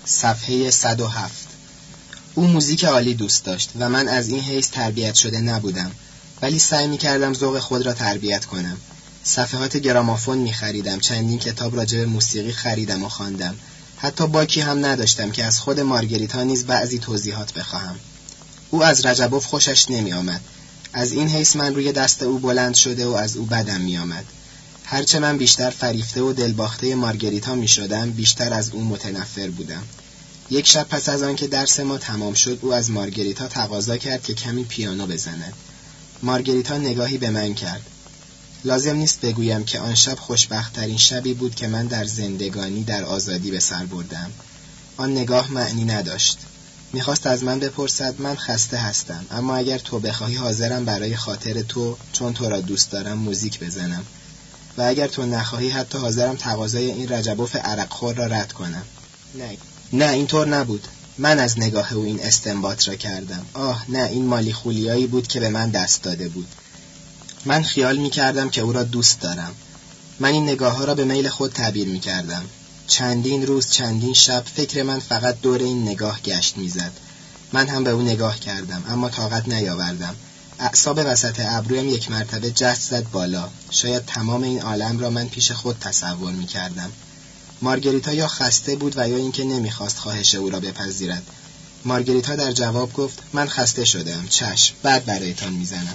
صفحه 107. او موزیک عالی دوست داشت و من از این حیث تربیت شده نبودم، ولی سعی می‌کردم ذوق خود را تربیت کنم. صفحات گرامافون می‌خریدم، چندین کتاب راجع به موسیقی خریدم و خواندم. حتی باکی هم نداشتم که از خود مارگریتا نیز بعضی توضیحات بخواهم. او از رجبوف خوشش نمی‌آمد. از این حیث من روی دست او بلند شده و از او بدم می‌آمد. هرچه من بیشتر فریفته و دلباخته مارگریتا می‌شدم، بیشتر از او متنفر بودم. یک شب پس از آن که درس ما تمام شد، او از مارگریتا تقاضا کرد که کمی پیانو بزند. مارگریتا نگاهی به من کرد. لازم نیست بگویم که آن شب خوشبخت‌ترین شبی بود که من در زندگانی در آزادی به سر بردم. آن نگاه معنی نداشت. میخواست از من بپرسد من خسته هستم، اما اگر تو بخواهی حاضرم برای خاطر تو، چون تو را دوست دارم، موزیک بزنم، و اگر تو نخواهی حتی حاضرم تقاضای این رجبوف عرقخور را رد کنم. نه اینطور نبود. من از نگاه او این استنباط را کردم. نه، این مالی خولیایی بود که به من دست داده بود. من خیال می‌کردم که او را دوست دارم. من این نگاه‌ها را به میل خود تعبیر می‌کردم. چندین روز، چندین شب فکر من فقط دور این نگاه گشت می‌زد. من هم به او نگاه کردم، اما طاقت نیاوردم. اعصاب وسط ابرویم یک مرتبه جست زد بالا. شاید تمام این عالم را من پیش خود تصور می‌کردم. مارگریتا یا خسته بود و یا اینکه نمی‌خواست خواهش او را بپذیرد. مارگریتا در جواب گفت من خسته شدم. چشم، بعد برایتان می‌زنم.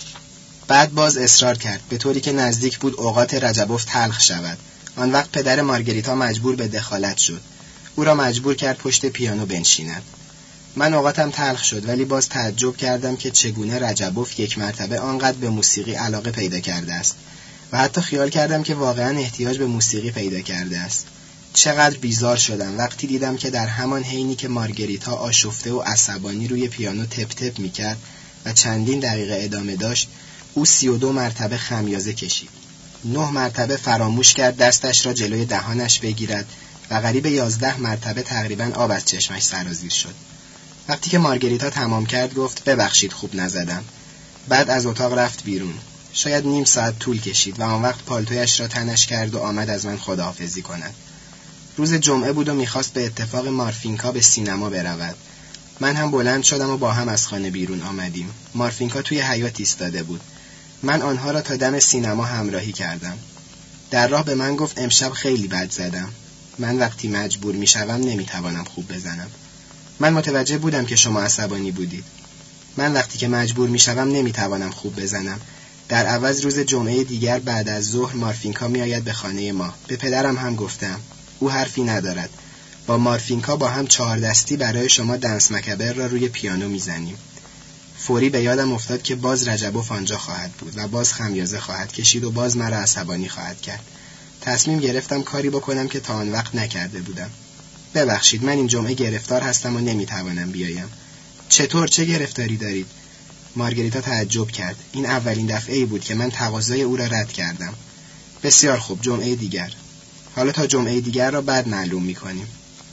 بعد باز اصرار کرد، به طوری که نزدیک بود اوقات رجبوف تلخ شود. آن وقت پدر مارگریتا مجبور به دخالت شد. او را مجبور کرد پشت پیانو بنشیند. من اوقاتم تلخ شد، ولی باز تعجب کردم که چگونه رجبوف یک مرتبه آنقدر به موسیقی علاقه پیدا کرده است و حتی خیال کردم که واقعا احتیاج به موسیقی پیدا کرده است. چقدر بیزار شدم وقتی دیدم که در همان حینی که مارگریتا آشفته و عصبانی روی پیانو تپ تپ می‌کرد و چندین دقیقه ادامه داشت، او 32 مرتبه خمیازه کشید. 9 مرتبه فراموش کرد دستش را جلوی دهانش بگیرد و قریب 11 مرتبه تقریباً آب از چشمش سرازیر شد. وقتی که مارگریتا تمام کرد گفت ببخشید خوب نزدم. بعد از اتاق رفت بیرون. شاید نیم ساعت طول کشید و آن وقت پالتویش را تنش کرد و آمد از من خداحافظی کند. روز جمعه بود و میخواست به اتفاق مارفینکا به سینما برود. من هم بلند شدم و با هم از خانه بیرون آمدیم. مارفینکا توی حیاط ایستاده بود. من آنها را تا دم سینما همراهی کردم. در راه به من گفت امشب خیلی بد زدم. من وقتی مجبور میشوم نمیتوانم خوب بزنم. من متوجه بودم که شما عصبانی بودید. من وقتی که مجبور میشوم نمیتوانم خوب بزنم. در عوض روز جمعه دیگر بعد از ظهر مارفینکا میآید به خانه ما. به پدرم هم گفتم. او حرفی ندارد. با مارفینکا با هم 4 دستی برای شما دنس مکبر را روی پیانو میزنیم. فوری به یادم افتاد که باز رجبوف آنجا خواهد بود و باز خمیازه خواهد کشید و باز مرا عصبانی خواهد کرد. تصمیم گرفتم کاری بکنم که تا آن وقت نکرده بودم. ببخشید من این جمعه گرفتار هستم و نمیتوانم بیایم. چطور؟ چه گرفتاری دارید؟ مارگریتا تعجب کرد. این اولین دفعه‌ای بود که من تقاضای او را رد کردم. بسیار خوب، جمعه دیگر. حالا تا جمعه دیگر را بعد معلوم می‌کنیم.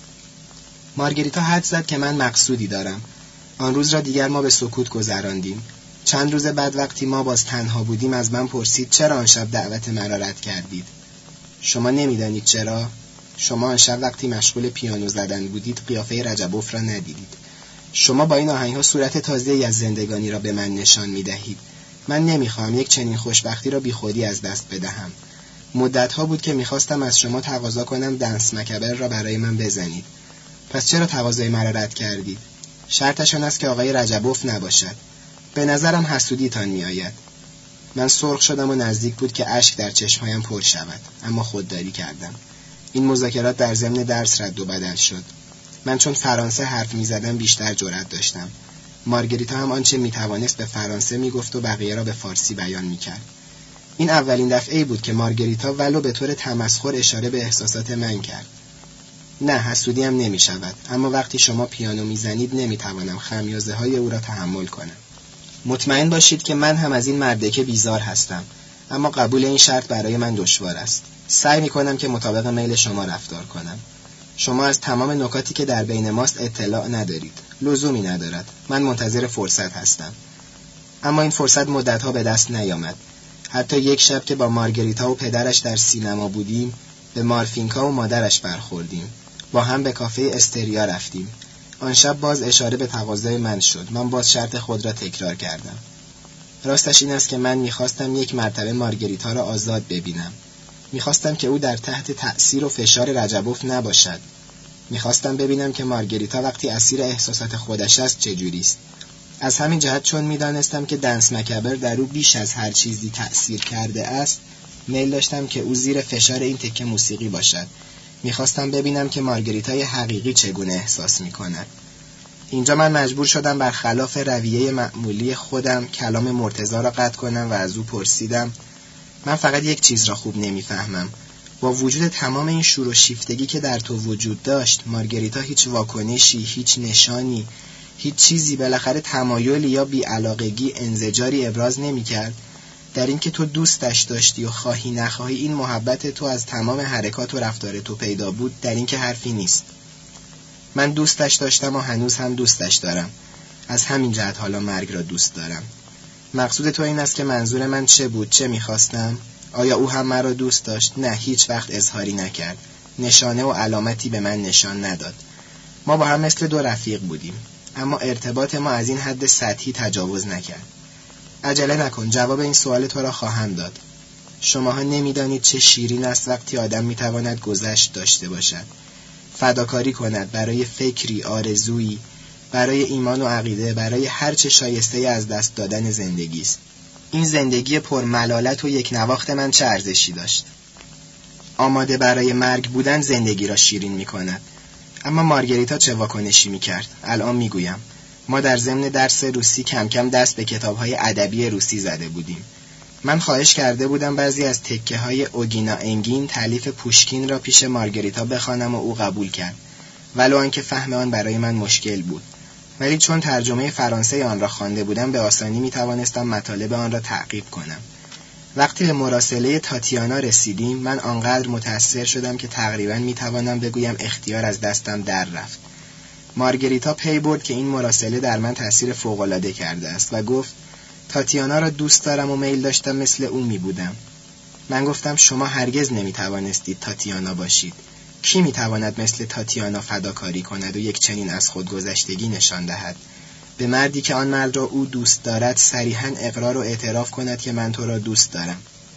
مارگریتا حد زد که من مقصودی دارم. آن روز را دیگر ما به سکوت گذراندیم. چند روز بعد وقتی ما باز تنها بودیم از من پرسید چرا آن شب دعوت مرا رد کردید؟ شما نمی‌دانید چرا؟ شما آن شب وقتی مشغول پیانو زدن بودید قیافه رجبوف را ندیدید. شما با این آهنگ‌ها صورت تازه‌ای از زندگانی را به من نشان می‌دهید. من نمی‌خواهم یک چنین خوشبختی را بیخودی از دست بدهم. مدت‌ها بود که می‌خواستم از شما تقاضا کنم دنس مکبر را برای من بزنید. پس چرا تقاضای مرا رد کردید؟ شرطش آن است که آقای رجبوف نباشد. به نظرم حسودیتان می‌آید. من سرخ شدم و نزدیک بود که اشک در چشمهایم پر شود، اما خودداری کردم. این مذاکرات در ضمن درس رد و بدل شد. من چون فرانسه حرف می‌زدم بیشتر جرأت داشتم. مارگریتا هم آنچه می‌توانست به فرانسه می‌گفت و بقیه را به فارسی بیان می‌کرد. این اولین دفعه‌ای بود که مارگریتا ولو به طور تمسخر اشاره به احساسات من کرد. نه، حسودیم نمی‌شود، اما وقتی شما پیانو می‌زنید نمی‌توانم خمیازه‌های او را تحمل کنم. مطمئن باشید که من هم از این مردکه بیزار هستم، اما قبول این شرط برای من دشوار است. سعی می‌کنم که مطابق میل شما رفتار کنم. شما از تمام نکاتی که در بین ماست اطلاع ندارید. لزومی ندارد. من منتظر فرصت هستم. اما این فرصت مدت‌ها به دست نیامد. حتی یک شب که با مارگریتا و پدرش در سینما بودیم، به مارفینکا و مادرش برخوردیم. با هم به کافه استریا رفتیم. آن شب باز اشاره به تقاضای من شد. من باز شرط خود را تکرار کردم. راستش این است که من می‌خواستم یک مرتبه مارگریتا را آزاد ببینم. می‌خواستم که او در تحت تأثیر و فشار رجبوف نباشد. می‌خواستم ببینم که مارگریتا وقتی اسیر احساسات خودش است چجوری است. از همین جهت چون می‌دانستم که دنس مکبر در او بیش از هر چیزی تأثیر کرده است، میل داشتم که او زیر فشار این تکه موسیقی باشد. می‌خواستم ببینم که مارگریتای حقیقی چگونه احساس می‌کند. اینجا من مجبور شدم برخلاف رویه معمولی خودم کلام مرتضی را قطع کنم و از او پرسیدم: من فقط یک چیز را خوب نمی‌فهمم. با وجود تمام این شور و شیفتگی که در تو وجود داشت، مارگریتا هیچ واکنشی، هیچ نشانی، هیچ چیزی، بالاخره تمایلی یا بی‌علاقگی، انزجاری ابراز نمی‌کرد؟ در این که تو دوستش داشتی و خواهی نخواهی این محبت تو از تمام حرکات و رفتار تو پیدا بود، در این که حرفی نیست. من دوستش داشتم و هنوز هم دوستش دارم. از همین جهت حالا مرگ را دوست دارم. مقصود تو این است که منظور من چه بود؟ چه می‌خواستم؟ آیا او هم مرا دوست داشت؟ نه، هیچ وقت اظهاری نکرد. نشانه و علامتی به من نشان نداد. ما با هم مثل دو رفیق بودیم، اما ارتباط ما از این حد سطحی تجاوز نکرد. عجله نکن، جواب این سوال تو را خواهم داد. شماها نمی‌دانید چه شیرین است وقتی آدم می‌تواند گذشت داشته باشد، فداکاری کند برای فکری، آرزویی، برای ایمان و عقیده، برای هر چه شایسته از دست دادن زندگی است. این زندگی پر ملالت و یک نواخت من چه ارزشی داشت؟ آماده برای مرگ بودن زندگی را شیرین می‌کند. اما مارگریتا چه واکنشی می‌کرد؟ الان می‌گویم. ما در ضمن درس روسی کم کم دست به کتاب‌های ادبی روسی زده بودیم. من خواهش کرده بودم بعضی از تکه‌های اوگینا انگین تالیف پوشکین را پیش مارگریتا بخوانم و او قبول کرد، ولو آنکه فهم آن برای من مشکل بود. ولی چون ترجمه فرانسه آن را خوانده بودم به آسانی می‌توانستم مطالب آن را تعقیب کنم. وقتی به مراسله تاتیانا رسیدیم من آنقدر متأثر شدم که تقریباً می‌توانم بگویم اختیار از دستم در رفت. مارگریتا پی برد که این مراسله در من تأثیر فوق‌العاده کرده است و گفت تاتیانا را دوست دارم و میل داشتم مثل او می بودم. من گفتم شما هرگز نمی توانستید تاتیانا باشید. کی می تواند مثل تاتیانا فداکاری کند و یک چنین از خودگذشتگی نشان دهد؟ به مردی که آن مرد را او دوست دارد صریحاً اقرار و اعتراف کند که من تو را دوست دارم.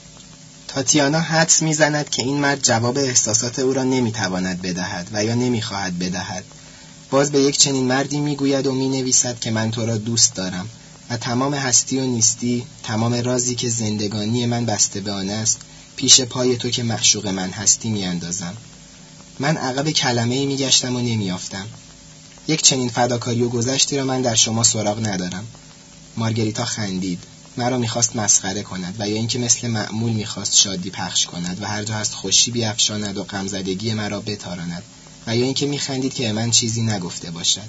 تاتیانا حدس می زند که این مرد جواب احساسات او را نمی تواند بدهد و یا نمی خواهد بدهد. باز به یک چنین مردی می گوید و می نویسد که من تو را دوست دارم و تمام هستی و نیستی، تمام رازی که زندگانی من بسته به آن است، پیش پای تو که معشوق من هستی می اندازم. من عقب کلمه‌ای می گشتم و نمی یافتم. یک چنین فداکاری و گذشتی را من در شما سراغ ندارم. مارگریتا خندید. مرا می خواست مسخره کند و یا اینکه مثل معمول می خواست شادی پخش کند و هر جا هست خوشی بیفشاند و غمزدگی مرا بتاراند و یا اینکه می خندید که من چیزی نگفته باشد.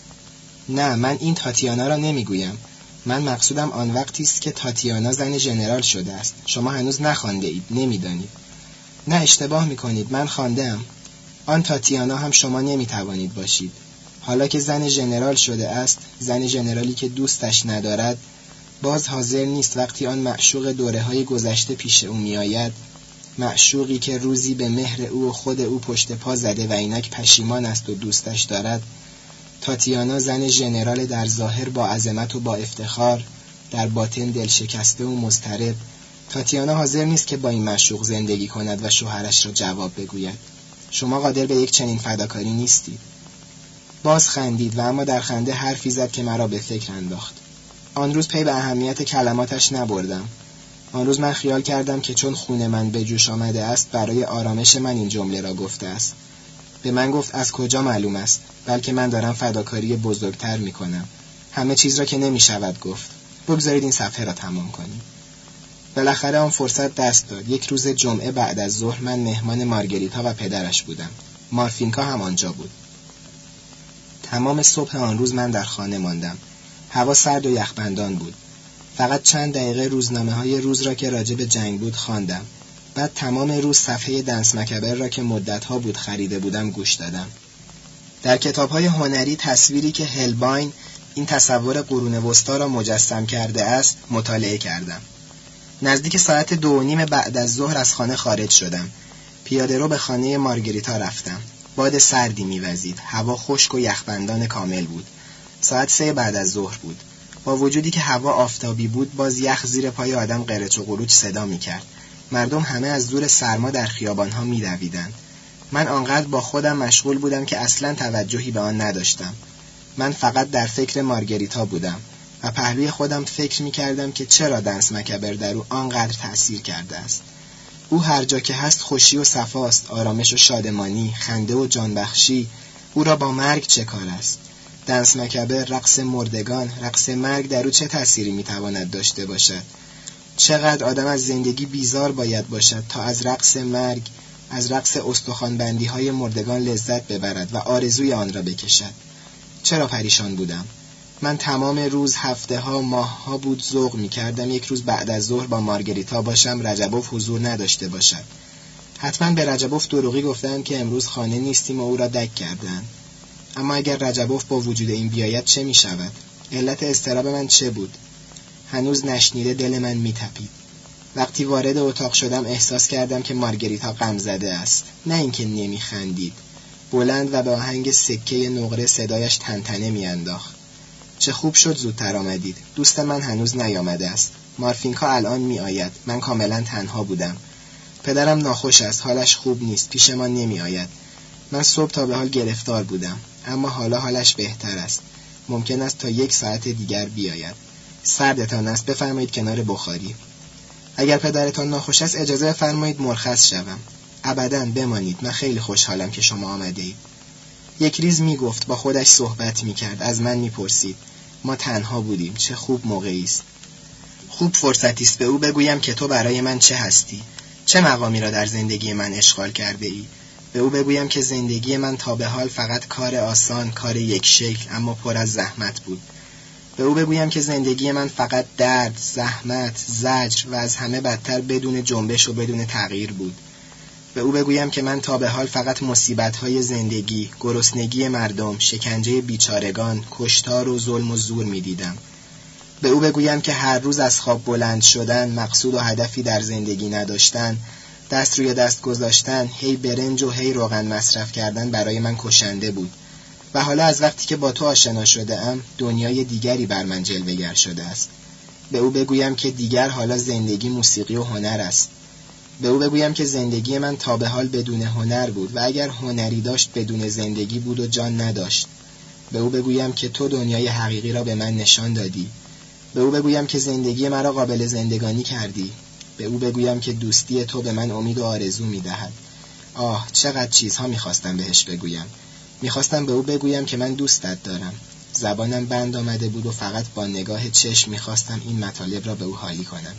نه، من این تاتیانا را نمی گویم. من مقصودم آن وقتی است که تاتیانا زن ژنرال شده است. شما هنوز نخوانده اید، نمیدانید. نه، اشتباه میکنید، من خواندم. آن تاتیانا هم شما نمیتوانید باشید. حالا که زن ژنرال شده است، زن ژنرالی که دوستش ندارد، باز حاضر نیست وقتی آن معشوق دوره‌های گذشته پیش او میآید، معشوقی که روزی به مهر او و خود او پشت پا زده و اینک پشیمان است و دوستش دارد. تاتیانا زن ژنرال در ظاهر با عظمت و با افتخار، در باطن دل شکسته و مضطرب. تاتیانا حاضر نیست که با این معشوق زندگی کند و شوهرش را جواب بگوید. شما قادر به یک چنین فداکاری نیستید. باز خندید و اما در خنده حرفی زد که مرا به فکر انداخت. آن روز پی به اهمیت کلماتش نبردم. آن روز من خیال کردم که چون خون من به جوش آمده است برای آرامش من این جمله را گفته است. به من گفت از کجا معلوم است؟ بلکه من دارم فداکاری بزرگتر می کنم. همه چیز را که نمی شود گفت. بگذارید این صفحه را تمام کنیم. بالاخره آن فرصت دست داد. یک روز جمعه بعد از ظهر من مهمان مارگریتا و پدرش بودم. مارفینکا هم آنجا بود. تمام صبح آن روز من در خانه ماندم. هوا سرد و یخبندان بود. فقط چند دقیقه روزنامه‌های روز را که راجع به جنگ بود خواندم. بعد تمام روز صفحه دنس مکبر را که مدت‌ها بود خریده بودم گوش دادم. در کتاب‌های هنری تصویری که هلباین این تصور قرون وسطا را مجسم کرده است مطالعه کردم. نزدیک ساعت 2:30 بعد از ظهر از خانه خارج شدم. پیاده رو به خانه مارگریتا رفتم. باد سردی می‌وزید. هوا خشک و یخبندان کامل بود. ساعت 3 بعد از ظهر بود. با وجودی که هوا آفتابی بود، باز یخ زیر پای آدم قرچ و قروچ صدا می‌کرد. مردم همه از زور سرما در خیابان‌ها می‌دویدند. من آنقدر با خودم مشغول بودم که اصلاً توجهی به آن نداشتم. من فقط در فکر مارگریتا بودم و پهلوی خودم فکر می‌کردم که چرا دنس مکبر در او آنقدر تأثیر کرده است. او هر جا که هست خوشی و صفاست، آرامش و شادمانی، خنده و جانبخشی. او را با مرگ چه کار است؟ دنس مکبر، رقص مردگان، رقص مرگ در او چه تأثیری می‌تواند داشته باشد؟ چقدر آدم از زندگی بیزار باید باشد تا از رقص مرگ، از رقص استخوان‌بندی‌های مردگان لذت ببرد و آرزوی آن را بکشد. چرا پریشان بودم؟ من تمام روز، هفته‌ها، ماه‌ها بود ذوق می‌کردم یک روز بعد از ظهر با مارگریتا باشم، رجبوف حضور نداشته باشد. حتما به رجبوف دروغی گفتند که امروز خانه نیستیم و او را دک کردند. اما اگر رجبوف با وجود این بیاید چه می‌شود؟ علت اضطراب من چه بود؟ هنوز نشنیده دل من می‌تپید. وقتی وارد اتاق شدم احساس کردم که مارگریتا غم‌زده است، نه اینکه نمی‌خندید. بلند و با آهنگ سکه نقره صدایش تنتنه می‌انداخت. چه خوب شد زودتر آمدید. دوست من هنوز نیامده است. مارفینکا الان می‌آید. من کاملا تنها بودم. پدرم ناخوش است، حالش خوب نیست، پیش ما نمی‌آید. من صبح تا به حال گرفتار بودم، اما حالا حالش بهتر است. ممکن است تا 1 ساعت دیگر بیاید. سردتان است، بفرمایید کنار بخاری. اگر پدرتان ناخوش است اجازه بفرمایید مرخص شوم. ابداً بمانید، من خیلی خوشحالم که شما آمده اید. یک ریز میگفت، با خودش صحبت میکرد، از من میپرسید. ما تنها بودیم، چه خوب موقعی است. خوب فرصتی است به او بگویم که تو برای من چه هستی، چه مقامی را در زندگی من اشغال کرده ای. به او بگویم که زندگی من تا به حال فقط کار آسان، کار یک شکل اما پر از زحمت بود. به او بگویم که زندگی من فقط درد، زحمت، زجر و از همه بدتر بدون جنبش و بدون تغییر بود. به او بگویم که من تا به حال فقط مصیبت‌های زندگی، گرسنگی مردم، شکنجه بیچارگان، کشتار و ظلم و زور می‌دیدم. به او بگویم که هر روز از خواب بلند شدن، مقصود و هدفی در زندگی نداشتن، دست روی دست گذاشتن، هی برنج و هی روغن مصرف کردن برای من کشنده بود. و حالا از وقتی که با تو آشنا شده ام، دنیای دیگری بر من جلوه‌گر شده است. به او بگویم که دیگر حالا زندگی موسیقی و هنر است. به او بگویم که زندگی من تا به حال بدون هنر بود و اگر هنری داشت بدون زندگی بود و جان نداشت. به او بگویم که تو دنیای حقیقی را به من نشان دادی. به او بگویم که زندگی مرا قابل زندگانی کردی. به او بگویم که دوستی تو به من امید و آرزو می‌دهد. آه، چقدر چیزها می‌خواستم بهش بگویم. می‌خواستم به او بگویم که من دوستت دارم. زبانم بند آمده بود و فقط با نگاه چشم می‌خواستم این مطالب را به او حالی کنم.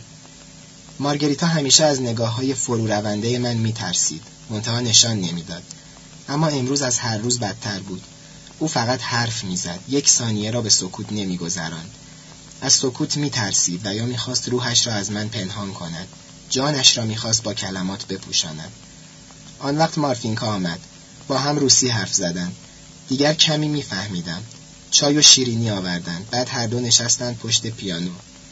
مارگریتا همیشه از نگاه‌های فرو رونده من می‌ترسید، منتها نشان نمی‌داد. اما امروز از هر روز بدتر بود. او فقط حرف می‌زد، 1 ثانیه را به سکوت نمی‌گذراند. از سکوت می‌ترسید و یا می‌خواست روحش را از من پنهان کند، جانش را می‌خواست با کلمات بپوشاند. آن وقت مارفینکا آمد. با هم روسی حرف زدند. دیگر کمی می‌فهمیدم. چای و شیرینی آوردند. بعد هر دو نشستند پشت پیانو.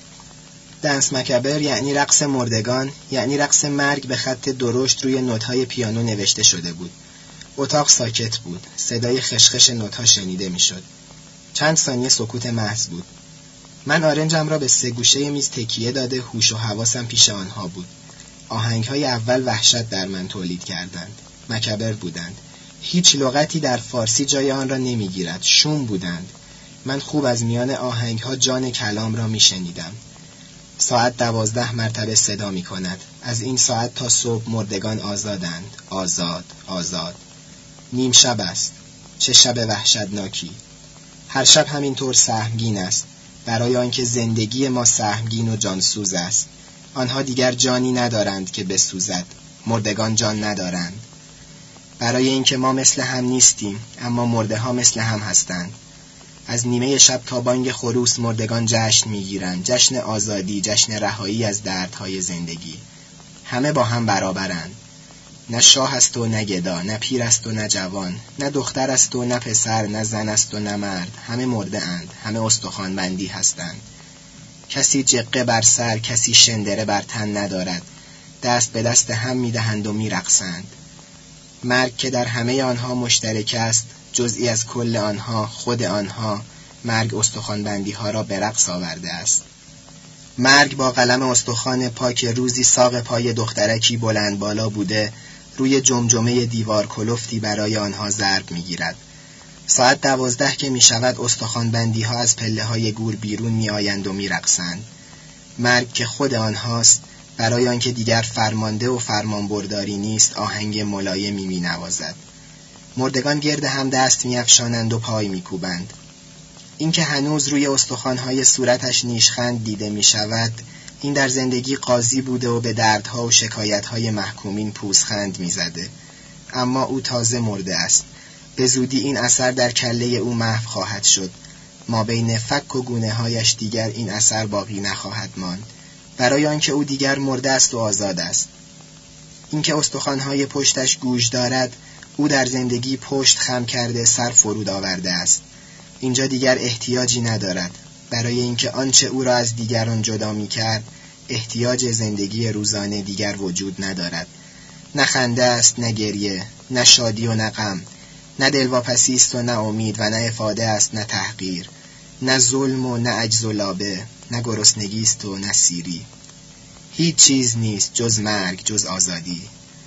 دنس مکبر یعنی رقص مردگان، یعنی رقص مرگ به خط درشت روی نوت‌های پیانو نوشته شده بود. اتاق ساکت بود. صدای خشخش نوت‌ها شنیده می‌شد. چند ثانیه سکوت محض بود. من آرنجم را به 3 گوشه میز تکیه داده هوش و حواسم پیش آنها بود. آهنگ‌های اول وحشت در من تولید کردند. مکبر بودند. هیچ لغتی در فارسی جای آن را نمی‌گیرد. شوم بودند. من خوب از میان آهنگ‌ها جان کلام را می‌شنیدم. ساعت 12 مرتبه صدا می‌کند. از این ساعت تا صبح مردگان آزادند. آزاد، آزاد. نیم شب است. چه شب وحشتناکی. هر شب همینطور سهمگین است. برای آنکه زندگی ما سهمگین و جانسوز است. آنها دیگر جانی ندارند که بسوزد. مردگان جان ندارند. برای اینکه ما مثل هم نیستیم، اما مرده ها مثل هم هستند. از نیمه شب تا بانگ خروس مردگان جشن میگیرند، جشن آزادی، جشن رهایی از دردهای زندگی. همه با هم برابرند. نه شاه است و نه گدا، نه پیر است و نه جوان، نه دختر است و نه پسر، نه زن است و نه مرد. همه مرده اند، همه استخوان بندی هستند. کسی جقه بر سر، کسی شندره بر تن ندارد. دست به دست هم میدهند و میرقصند. مرگ که در همه آنها مشترک است، جزئی از کل آنها، خود آنها، مرگ استخوان‌بندی ها را به رقص آورده است. مرگ با قلم استخوان پاک روزی ساق پای دخترکی بلند بالا بوده روی جمجمه دیوار کلفتی برای آنها ضرب می‌گیرد. ساعت 12 که می‌شود استخوان‌بندی ها از پله های گور بیرون می‌آیند و می‌رقصند. مرگ که خود آنهاست برای آنکه دیگر فرمانده و فرمانبرداری نیست آهنگ ملایمی می‌نوازد. مردگان گرد هم دست می‌افشانند و پای می‌کوبند. اینکه هنوز روی استخوان‌های صورتش نیشخند دیده می‌شود، این در زندگی قاضی بوده و به دردها و شکایت‌های محکومین پوزخند می‌زده. اما او تازه مرده است. به زودی این اثر در کله او محو خواهد شد. ما بین فک و گونه‌هایش دیگر این اثر باقی نخواهد ماند. برای آنکه او دیگر مرده است و آزاد است. اینکه استخوان‌های پشتش گوژ دارد، او در زندگی پشت خم کرده سر فرود آورده است. اینجا دیگر احتیاجی ندارد. برای اینکه آنچه او را از دیگران جدا می‌کرد، احتیاج زندگی روزانه دیگر وجود ندارد. نه خنده است، نه گریه، نه شادی و نه غم، نه دلواپسی است و نه امید و نه افاده است نه تحقیر، نه ظلم و نه عجز و لابه، نه گرسنگی است و نه سیری. هیچ چیز نیست جز مرگ، جز آزادی.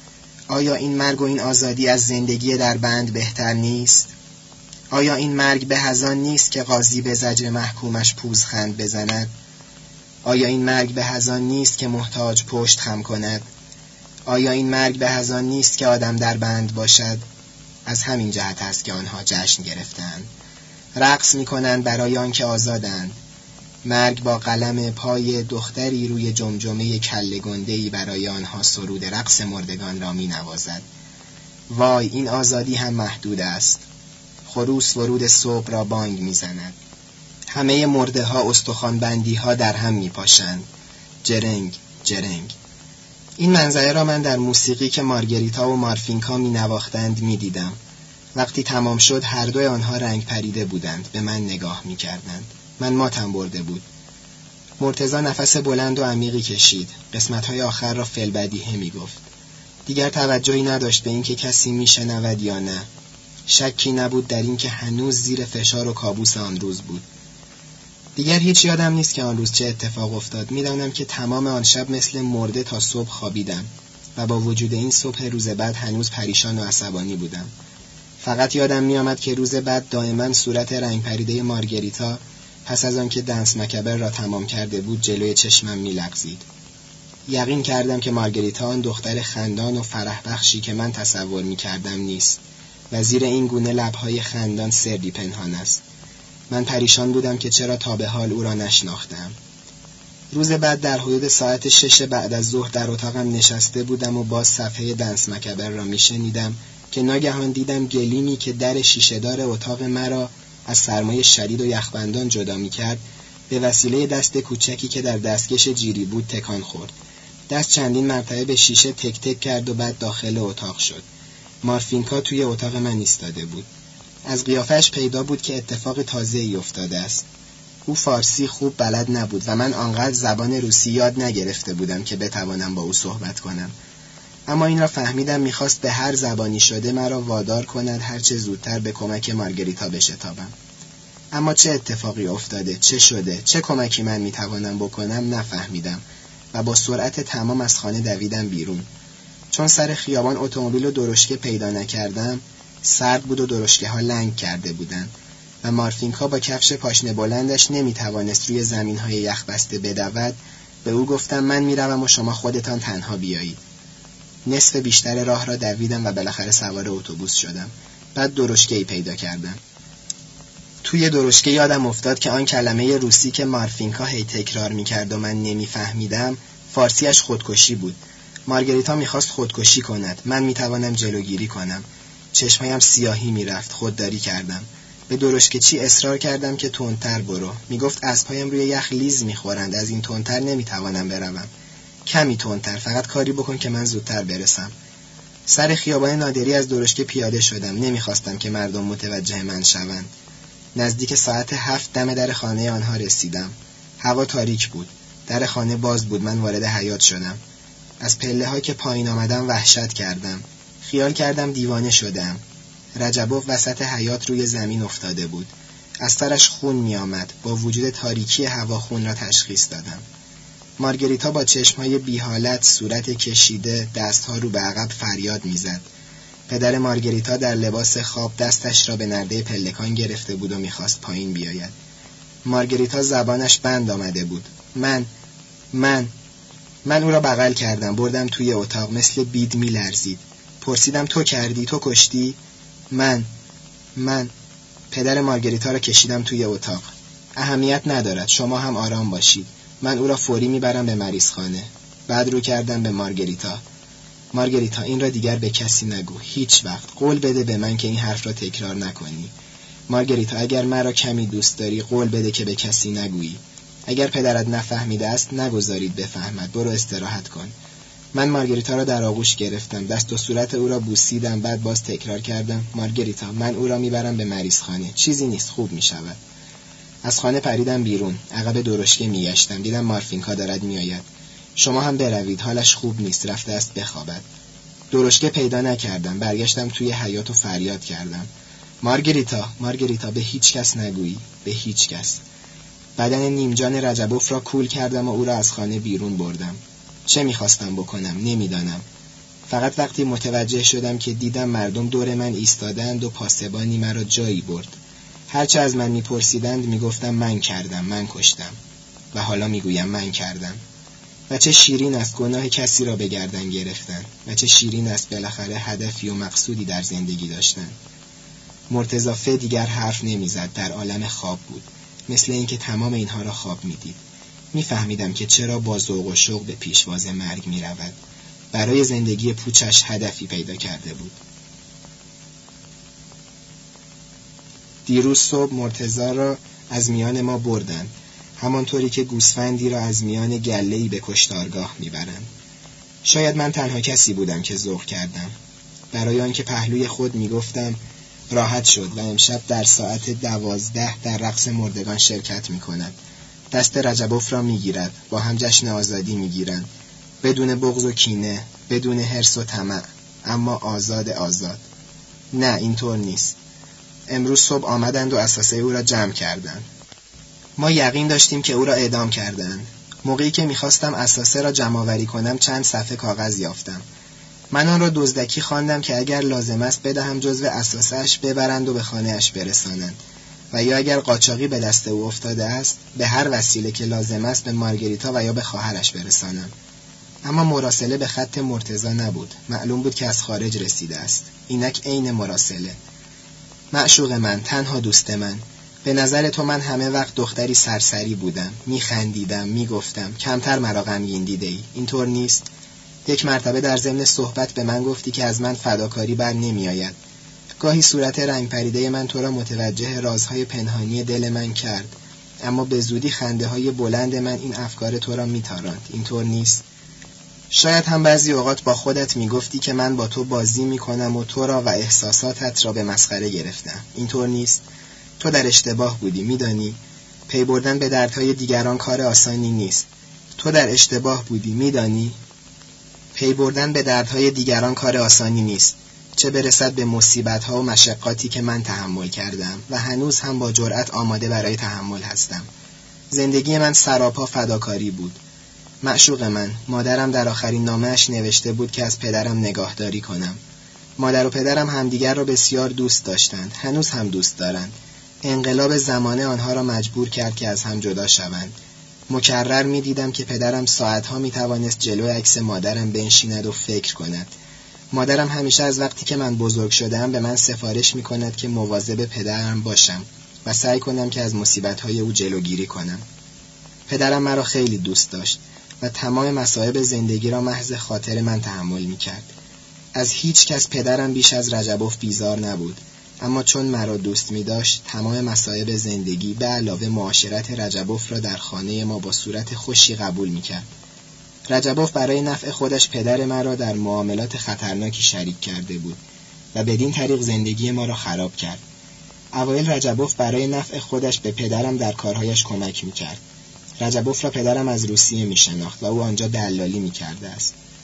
آیا این مرگ و این آزادی از زندگی در بند بهتر نیست؟ آیا این مرگ به از آن نیست که قاضی به زجر محکومش پوزخند بزند؟ آیا این مرگ به از آن نیست که محتاج پشت خم کند؟ آیا این مرگ به از آن نیست که آدم در بند باشد؟ از همین جهت است که آنها جشن گرفتند. رقص می‌کنند برای آنکه آزادند. مرگ با قلم پای دختری روی جمجمه کله گنده‌ای برای آنها سرود رقص مردگان را می‌نوازد. وای، این آزادی هم محدود است. خروس ورود صبح را بانگ می‌زند. همه مرده ها استخوان‌بندی ها در هم می‌پاشند. جرنگ جرنگ. این منظره را من در موسیقی که مارگریتا و مارفینکا می‌نواختند می‌دیدم. وقتی تمام شد هر دوی آنها رنگ پریده بودند، به من نگاه می‌کردند. من ماتم برده بود. مرتضی نفس بلند و عمیقی کشید. قسمت‌های آخر را فی‌البدیهه می‌گفت. دیگر توجهی نداشت به اینکه کسی می‌شنود یا نه. شکی نبود در اینکه هنوز زیر فشار و کابوس آن روز بود. دیگر هیچ یادم نیست که آن روز چه اتفاق افتاد. می‌دانم که تمام آن شب مثل مرده تا صبح خوابیدم و با وجود این صبح روز بعد هنوز پریشان و عصبانی بودم. فقط یادم می‌آمد که روز بعد دائما صورت رنگ پریده مارگریتا پس از آنکه دنس مکبر را تمام کرده بود جلوی چشمم می‌لغزید. یقین کردم که مارگریتا آن دختر خندان و فرح بخشی که من تصور می‌کردم نیست و زیر این گونه لب‌های خندان سری پنهان است. من پریشان بودم که چرا تا به حال او را نشناختم. روز بعد در حدود ساعت 6 بعد از ظهر در اتاقم نشسته بودم و باز صفحه دنس مکبر را میشنیدم که ناگهان دیدم گلیمی که در شیشه‌دار اتاق مرا از سرمای شدید و یخبندان جدا میکرد به وسیله دست کوچکی که در دستکش جیری بود تکان خورد. دست چندین مرتبه به شیشه تک تک کرد و بعد داخل اتاق شد. مارفینکا توی اتاق من ایستاده بود. از قیافش پیدا بود که اتفاق تازه‌ای افتاده است. او فارسی خوب بلد نبود و من آنقدر زبان روسی یاد نگرفته بودم که بتوانم با او صحبت کنم. اما این را فهمیدم می‌خواست به هر زبانی شده مرا وادار کند هرچه زودتر به کمک مارگریتا بشتابم. اما چه اتفاقی افتاده؟ چه شده؟ چه کمکی من می‌توانم بکنم؟ نفهمیدم و با سرعت تمام از خانه دویدم بیرون. چون سر خیابان اتومبیل و درشکه پیدا نکردم، سرد بود و درشکه‌ها لنگ کرده بودند و مارفینکا با کفش پاشنه بلندش نمی‌توانست روی زمین‌های یخبسته بدود. به او گفتم من می‌روم و شما خودتان تنها بیایید. نصف بیشتر راه را دویدم و بالاخره سوار اتوبوس شدم. بعد درشکه‌ای پیدا کردم. توی درشکه یادم افتاد که آن کلمه روسی که مارفینکا هی تکرار می‌کرد و من نمی‌فهمیدم، فارسیش خودکشی بود. مارگریتا می‌خواست خودکشی کند. من می‌توانم جلوگیری کنم. چشمایم سیاهی می‌رفت. خودداری کردم. به درشکه‌چی اصرار کردم که تندتر برو. میگفت اسب‌هایم روی یخ لیز می‌خورند. از این تندتر نمی‌توانم بروم. کمی تندتر، فقط کاری بکن که من زودتر برسم. سر خیابان نادری از درشکه پیاده شدم. نمی‌خواستم که مردم متوجه من شوند. نزدیک ساعت 7 دم در خانه آنها رسیدم. هوا تاریک بود. در خانه باز بود. من وارد حیاط شدم. از پله‌ها که پایین آمدم وحشت کردم. خیال کردم دیوانه شدم. رجبوف وسط حیاط روی زمین افتاده بود. از سرش خون می آمد. با وجود تاریکی هوا خون را تشخیص دادم. مارگریتا با چشمهای بی حالت، صورت کشیده، دستها رو به عقب فریاد می زد. پدر مارگریتا در لباس خواب دستش را به نرده پلکان گرفته بود و می خواست پایین بیاید. مارگریتا زبانش بند آمده بود. من او را بغل کردم، بردم توی اتاق، مثل بید می لرزید. پرسیدم تو کردی؟ تو کشتی؟ من پدر مارگریتا را کشیدم توی اتاق. اهمیت ندارد، شما هم آرام باشید. من او را فوری میبرم به مریضخانه. بعد رو کردم به مارگریتا این را دیگر به کسی نگو. هیچ وقت. قول بده به من که این حرف را تکرار نکنی. مارگریتا اگر مرا کمی دوست داری قول بده که به کسی نگویی. اگر پدرت نفهمیده است نگذارید بفهمد. برو استراحت کن. من مارگریتا را در آغوش گرفتم، دست و صورت او را بوسیدم، بعد باز تکرار کردم مارگریتا من او را میبرم به مریضخانه. چیزی نیست، خوب میشود. از خانه پریدم بیرون. عقب درشکه میگشتم. دیدم مارفینکا دارد میآید. شما هم بروید، حالش خوب نیست، رفته است بخوابد. درشکه پیدا نکردم. برگشتم توی حیاط و فریاد کردم مارگریتا به هیچ کس نگویی، به هیچ کس. بدن نیمجان رجبوف را کول کردم و او را از خانه بیرون بردم. چه میخواستم بکنم نمیدانم. فقط وقتی متوجه شدم که دیدم مردم دور من ایستادند و پاسبانی مرا جایی برد. هرچه از من میپرسیدند میگفتم من کردم، من کشتم. و حالا میگویم من کردم. و چه شیرین است گناه کسی را به گردن گرفتن. و چه شیرین است بالاخره هدفی و مقصودی در زندگی داشتن. مرتضی ف دیگر حرف نمیزد، در عالم خواب بود. مثل اینکه تمام اینها را خواب میدید. میفهمیدم که چرا با ذوق و شوق به پیشواز مرگ میرود. برای زندگی پوچش هدفی پیدا کرده بود. دیروز صبح مرتضی را از میان ما بردند، همانطوری که گوسفندی را از میان گله‌ای به کشتارگاه میبرند. شاید من تنها کسی بودم که ذوق کردم. برای آنکه پهلوی خود میگفتم راحت شد و امشب در ساعت 12 در رقص مردگان شرکت میکند. دست رجبوف را میگیرد، با هم جشن آزادی میگیرند، بدون بغض و کینه، بدون حرص و طمع، اما آزاد. نه اینطور نیست. امروز صبح آمدند و اساسه او را جمع کردند. ما یقین داشتیم که او را اعدام کردند. موقعی که میخواستم اساسه را جمع آوری کنم چند صفحه کاغذ یافتم. من آن را دزدکی خواندم که اگر لازم است بدهم جزو اساسه‌اش ببرند و به خانه‌اش برسانند، و یا اگر قاچاقی به دست او افتاده است به هر وسیله که لازم است به مارگریتا و یا به خواهرش برسانم. اما مراسله به خط مرتضی نبود. معلوم بود که از خارج رسیده است. اینک عین مراسله. معشوق من، تنها دوست من، به نظر تو من همه وقت دختری سرسری بودم. میخندیدم، میگفتم کمتر مرا غمگین دیده‌ای. اینطور نیست؟ یک مرتبه در ضمن صحبت به من گفتی که از من فداکاری بر نمیآید. گاهی صورت رنگ پریده من تو را متوجه رازهای پنهانی دل من کرد، اما به زودی خنده های بلند من این افکار تو را میتاراند. اینطور نیست؟ شاید هم بعضی اوقات با خودت میگفتی که من با تو بازی میکنم و تو را و احساساتت را به مسخره گرفتم. اینطور نیست؟ تو در اشتباه بودی، میدانی؟ پی بردن به دردهای دیگران کار آسانی نیست. تو در اشتباه بودی، میدانی؟ پی بردن به دردهای دیگران کار آسانی نیست، چه برسد به مصیبت‌ها و مشقاتی که من تحمل کردم و هنوز هم با جرأت آماده برای تحمل هستم. زندگی من سراپا فداکاری بود. معشوق من، مادرم در آخرین نامه‌اش نوشته بود که از پدرم نگاهداری کنم. مادر و پدرم همدیگر را بسیار دوست داشتند، هنوز هم دوست دارند. انقلاب زمانه آنها را مجبور کرد که از هم جدا شوند. مکرر می‌دیدم که پدرم ساعت‌ها می‌توانست جلوی عکس مادرم بنشیند و فکر کند. مادرم همیشه از وقتی که من بزرگ شدم به من سفارش می‌کند که مواظب پدرم باشم و سعی کنم که از مصیبت‌های او جلوگیری کنم. پدرم مرا خیلی دوست داشت و تمام مصائب زندگی را محض خاطر من تحمل می‌کرد. از هیچ کس پدرم بیش از رجبوف بیزار نبود، اما چون مرا دوست می‌داشت تمام مصائب زندگی به علاوه معاشرت رجبوف را در خانه ما با صورت خوشی قبول می‌کرد. رجبوف برای نفع خودش پدر مرا در معاملات خطرناکی شریک کرده بود و بدین طریق زندگی ما را خراب کرد. اوایل رجبوف برای نفع خودش به پدرم در کارهایش کمک می‌کرد. رجبوف را پدرم از روسیه می‌شناخت و او آنجا دلالی می‌کرده است.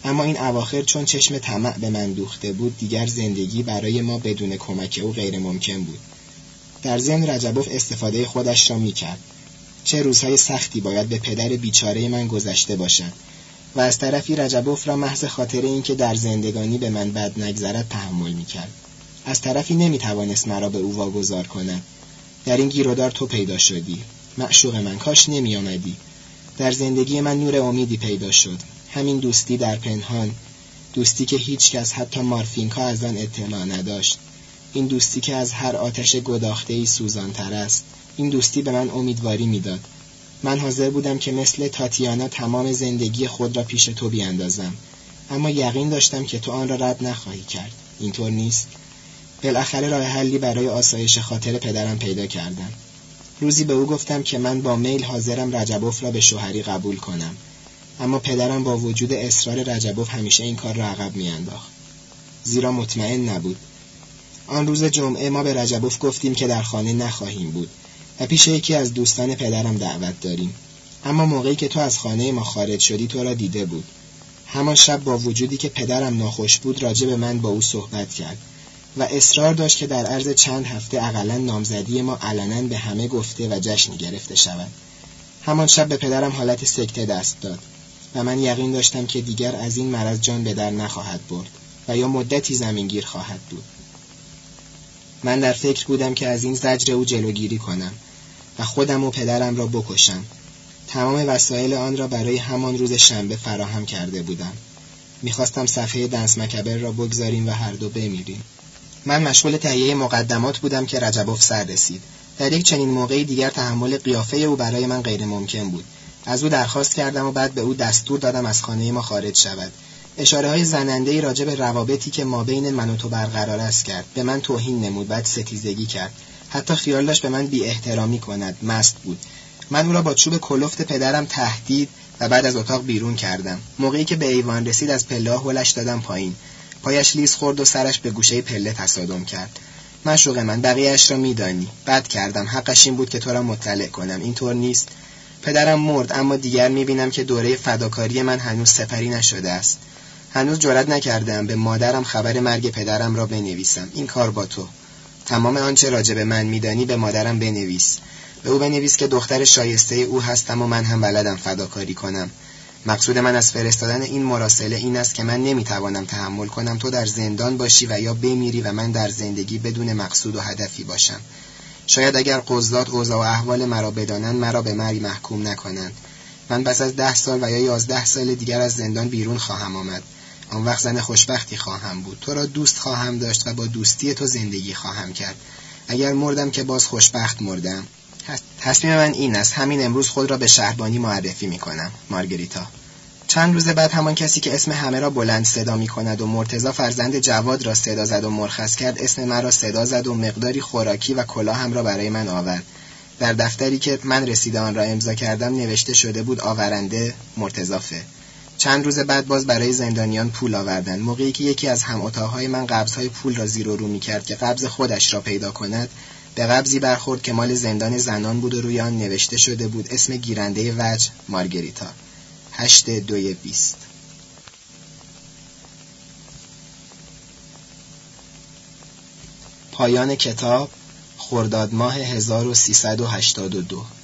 اما این اواخر چون چشم طمع به من دوخته بود، دیگر زندگی برای ما بدون کمک او غیر ممکن بود. در ضمن رجبوف استفاده خودش را می‌کرد. چه روزهای سختی باید به پدر بیچاره من گذشته باشند و از طرفی رجبوف را محض خاطر اینکه در زندگانی به من بد نگذرد تحمل می‌کرد. از طرفی نمی‌توانست مرا به او واگذار کند. در این گیرودار تو پیدا شدی. معشوق من، کاش نمی‌آمدی. در زندگی من نور امیدی پیدا شد. همین دوستی در پنهان، دوستی که هیچ کس حتی مارفینکا از آن اطلاع نداشت. این دوستی که از هر آتش گداخته‌ای سوزان‌تر است. این دوستی به من امیدواری می‌داد. من حاضر بودم که مثل تاتیانا تمام زندگی خود را پیش تو بیاندازم، اما یقین داشتم که تو آن را رد نخواهی کرد. اینطور نیست؟ بالاخره راه حلی برای آسایش خاطر پدرم پیدا کردم. روزی به او گفتم که من با میل حاضرم رجبوف را به شوهری قبول کنم، اما پدرم با وجود اصرار رجبوف همیشه این کار را عقب می‌انداخت، زیرا مطمئن نبود. آن روز جمعه ما به رجبوف گفتیم که در خانه نخواهیم بود و پیش یکی از دوستان پدرم دعوت داریم. اما موقعی که تو از خانه ما خارج شدی تو را دیده بود. همان شب با وجودی که پدرم ناخوش بود راجع به من با او صحبت کرد و اصرار داشت که در عرض چند هفته اقلاً نامزدی ما علناً به همه گفته و جشنی گرفته شود. همان شب به پدرم حالت سکته دست داد و من یقین داشتم که دیگر از این مرض جان به در نخواهد برد و یا مدتی زمینگیر خواهد بود. من در فکر بودم که از این زجر او جلوگیری کنم و خودم و پدرم را بکشم. تمام وسایل آن را برای همان روز شنبه فراهم کرده بودم. می‌خواستم صفحه دنس مکبر را بگذاریم و هر دو بمیریم. من مشغول تهیه مقدمات بودم که رجبوف سر رسید. در یک چنین موقعی دیگر تحمل قیافه او برای من غیر ممکن بود. از او درخواست کردم و بعد به او دستور دادم از خانه ما خارج شود. اشاره‌های زننده‌ای راجع به روابطی که ما بین من و تو برقرار است کرد. به من توهین نمود، بعد ستیزگی کرد. حتی خیال داشت به من بی احترامی کند. مست بود. من او را با چوب کلفت پدرم تهدید و بعد از اتاق بیرون کردم. موقعی که به ایوان رسید از پله‌ها هلش دادم پایین. پایش لیز خورد و سرش به گوشه پله تصادم کرد. معشوق من، بقیه‌اش را می‌دانی. بد کردم. حقش این بود که تو را مطلع کنم. اینطور نیست؟ پدرم مرد، اما دیگر می‌بینم که دوره فداکاری من هنوز سپری نشده است. هنوز جرئت نکردم به مادرم خبر مرگ پدرم را بنویسم. این کار با تو. تمام آنچه راجع به من می‌دانی به مادرم بنویس. به او بنویس که دختر شایسته او هستم و من هم بلدم فداکاری کنم. مقصود من از فرستادن این مراسله این است که من نمیتوانم تحمل کنم تو در زندان باشی و یا بمیری و من در زندگی بدون مقصود و هدفی باشم. شاید اگر قضات اوضاع و احوال مرا بدانند مرا به مرگ محکوم نکنند. من پس از 10 سال و یا 11 سال دیگر از زندان بیرون خواهم آمد. آن وقت زن خوشبختی خواهم بود. تو را دوست خواهم داشت و با دوستی تو زندگی خواهم کرد. اگر مردم که باز خوشبخت مردم. تصمیم من این است همین امروز خود را به شهربانی معرفی می‌کنم. مارگریتا. چند روز بعد همان کسی که اسم همه را بلند صدا می‌کند و مرتضی فرزند جواد را صدا زد و مرخص کرد، اسم من را صدا زد و مقداری خوراکی و کلاهم را برای من آورد. در دفتری که من رسید آن را امضا کردم نوشته شده بود آورنده مرتضی. چند روز بعد باز برای زندانیان پول آوردند. موقعی که یکی از هم اتاق‌های من قبض‌های پول را زیر و رو می‌کرد که قبض خودش را پیدا کند، به قبضی برخورد که مال زندان زنان بود و روی آن نوشته شده بود اسم گیرنده وجه مارگریتا. 8/2/20. پایان کتاب خرداد ماه 1382.